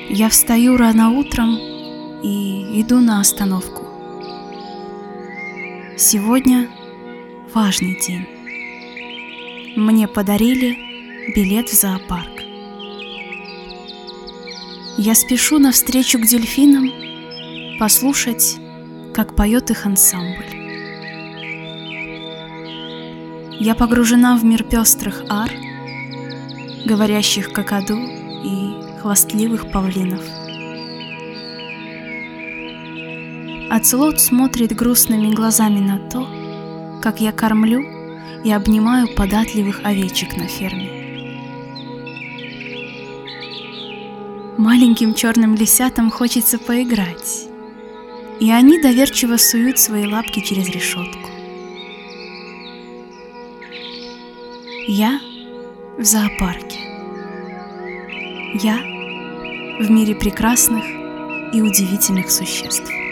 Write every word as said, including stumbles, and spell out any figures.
Я встаю рано утром и иду на остановку. Сегодня важный день. Мне подарили билет в зоопарк. Я спешу навстречу к дельфинам послушать, как поет их ансамбль. Я погружена в мир пестрых ар, говорящих какаду и хвастливых павлинов. Оцелот смотрит грустными глазами на то, как я кормлю и обнимаю податливых овечек на ферме. Маленьким черным лисятам хочется поиграть, и они доверчиво суют свои лапки через решетку. Я в зоопарке. Я в мире прекрасных и удивительных существ.